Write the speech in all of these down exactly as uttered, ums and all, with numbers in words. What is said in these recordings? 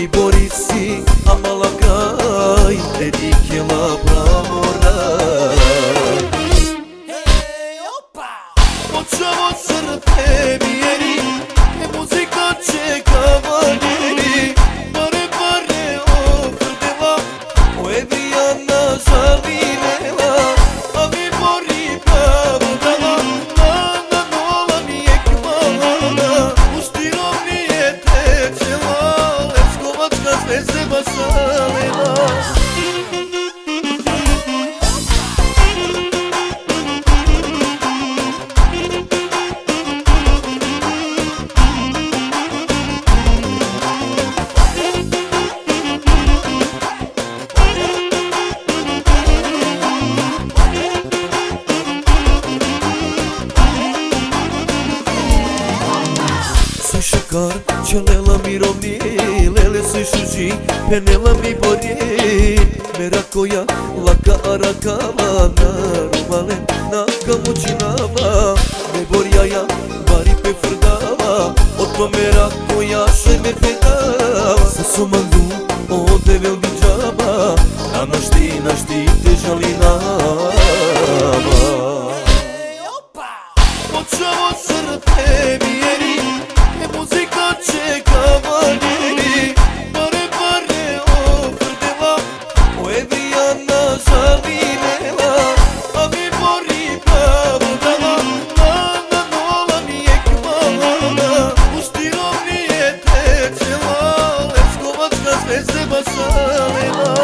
mi borisi amalagaj, dedikjela pravoraj. Počavo srpe bijeri, e muzika će kavaljeri. Pare pare ofrdela, o Evrijana žalinela, a mi bori pravo dala. Lana nola mi je kvala, u štirom nije tečela, Leskovačka zvezde bašalena. Shikar, čelela mi rovni, lele se šuži, penela mi bori. Mera koja laka arakala, narumale na kamučinava. Me borjaja, bari pe frdava, od to mera koja še me pedava. Sa somandu, ode vel mi džaba, a našti, našti te žalinava. Počavo srpe bijeri, muzika će kavaljeri. Pare pare ofrdela, o Evrijana žalinela, a mi bori pravo dala. Lana nola mi je kvala, u štirom nije tečela, Leskovačka zvezde bašalena.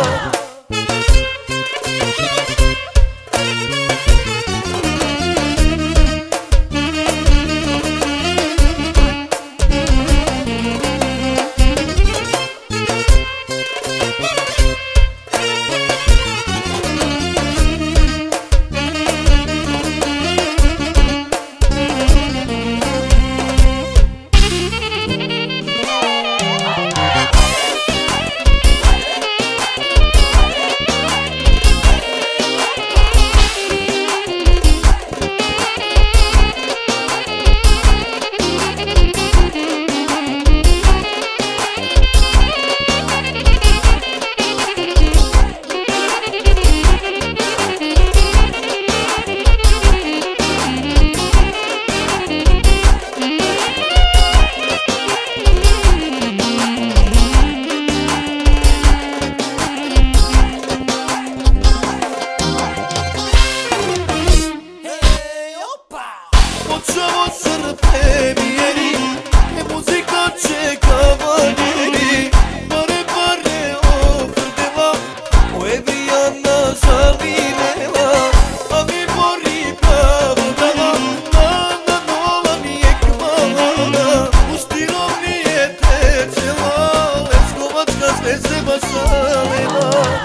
Počavo srpe bijeri, e muzika će kavaljeri. Pare pare ofrdela, o Evrijana žalinela, a mi bori pravo dala. Lana nola mi je kvala, u štirom nije tečela, Leskovačka zvezde bašalena.